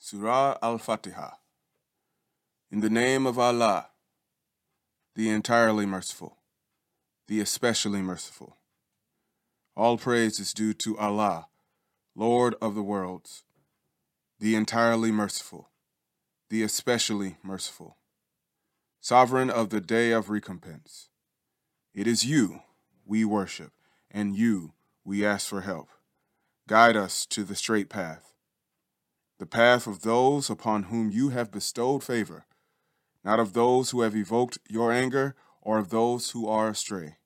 Surah Al-Fatiha. In the name of Allah, the entirely merciful, the especially merciful. All praise is due to Allah, Lord of the worlds, the entirely merciful, the especially merciful, sovereign of the day of recompense. It is you we worship, and you we ask for help. Guide us to the straight path, the path of those upon whom you have bestowed favor, not of those who have evoked your anger or of those who are astray.